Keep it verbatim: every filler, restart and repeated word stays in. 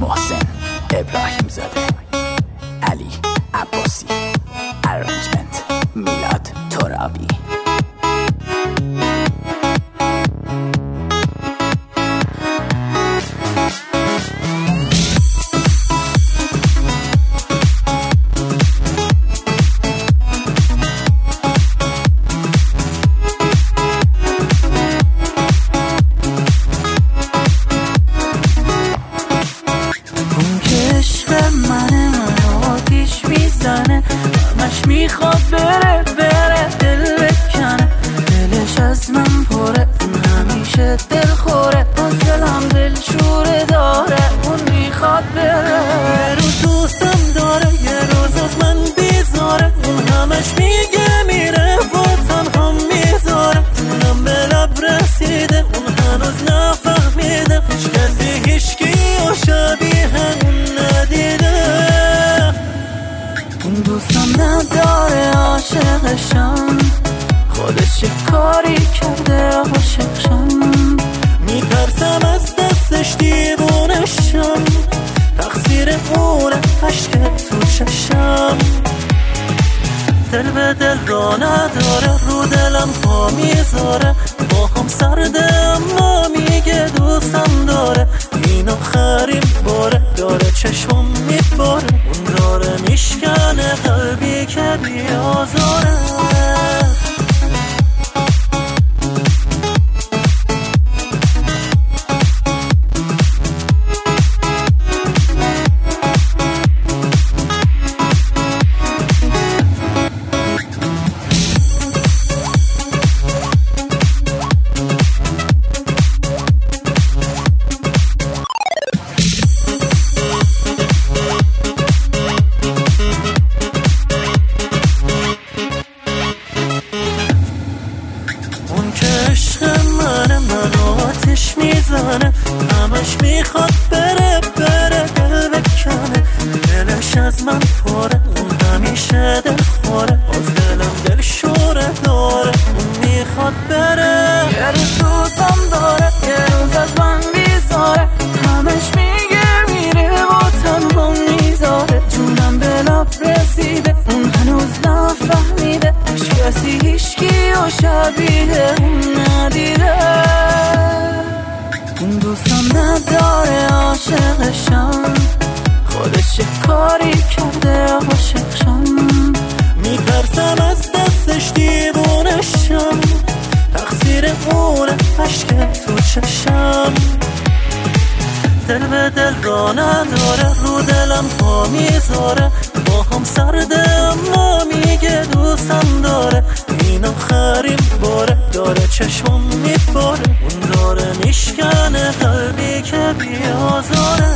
محسن ابراهیم زاده، علی عباسی، ارنجمنت میلاد ترابی. میخواد بره بره دل بکنه، دلش از من پره، اون همیشه دل خوره، باز دلم دل شوره داره، اون میخواد بره. یه روز دوستم داره، یه روز از من بیزاره، اون همش میگه میره و تنها میذاره، جونم به لب رسیده، اون هنوز نفهمیده، هیچ کسی هیچکی و شبیه اون ندیده. اون دوستم نداره عاشقشم، خودش کاری کرده عاشقشم، میترسم از دستش دیوونشم، تقصیر اونه عشق تو چشم. دل به دل را نداره، رو دلم پا میذاره، با هم سرده اما میگه دوستم داره، این آخرین باره، داره چشمم میباره، اون داره میشکنه قلبی که بیازاره. میزنه همش میخواد بره بره دل بکنه، دلش از من پره، اون همیشه دل خوره، باز دلم دل شوره داره، اون میخواد بره. یه روز دوستم داره، یه روز از من بیزاره، همش میگه میره و تنها میذاره، جونم به لب رسیده، اون هنوز نفهمیده، هیچ کسی هیچکی و شبیه اون ندیده. اون دوستم نداره عاشقشم، خودش کاری کرده عاشقشم، میترسم از دستش دیوونشم، تقصیر اونه عشق تو چشم. دل به دل را نداره، رو دلم پا میذاره، با هم سرده اما میگه دوستم داره، این آخرین باره، داره چشمم میباره، اون داره میشکنه قلبی که بیازاره.